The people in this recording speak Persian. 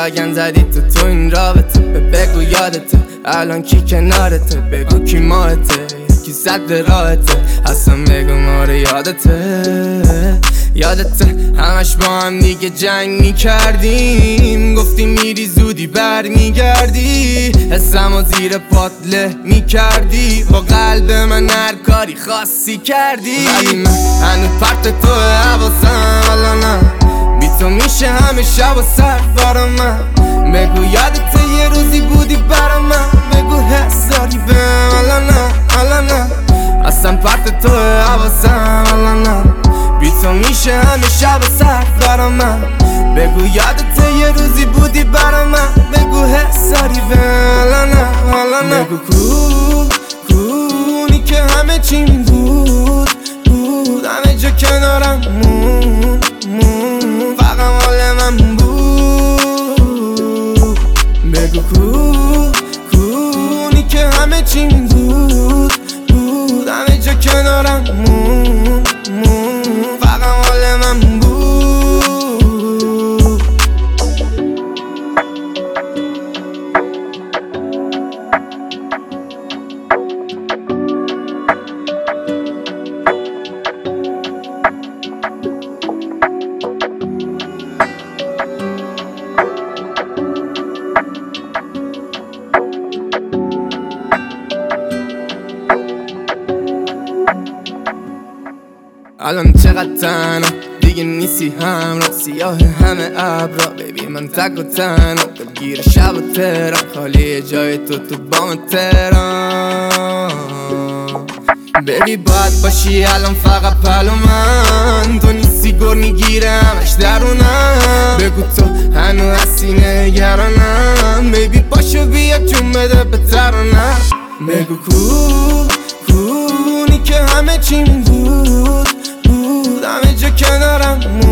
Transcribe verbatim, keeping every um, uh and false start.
لگن زدی تو تو این رابطه. بگو یادته الان کی کنارته، بگو کی ماهته، کی صد راهته، اصلا بگو ما رو یادته. یادته همش با هم دیگه جنگ میکردیم، گفتی میری زودی بر میگردی، حسم و زیر پاتله میکردی، با قلب من هر کاری خاصی کردی. ولی من هنو پرت تو حواسم الان نه، بی تو میشه همه شب و سر برا من. بگو یادته یه روزی بودی برا من، بگو حس داری بهم الان نه الان نه، اصلا پرت تو حواسم الان نه، بی تو میشه همه شب و سر برا من. بگو یادته یه روزی بودی برا من، بگو حس داری بهم الان نه الان نه. بگو کو کونی که همه چیم بود بود، همه جا کنارم مون مون، فقط مال من بود. بگو کو کونی که همه چیم بود بود، همه جا کنارم مون مون، فقط مال من بود. الان چقدر تنها دیگه نیستی همراه، سیاه همه ابرا بیبی من تک و تنها، دلگیر شب و تهران، خالی جای تو تو بام تهران. بیبی باید باشی الان فقط پلو من، تو نیستی گر میگیره همش درونم. بگو تو هنو هستی نگرانم، بیبی پاشو بیا جون بده به ترانم. بگو کو کونی که همه چیم بود بود، همه جا کنارم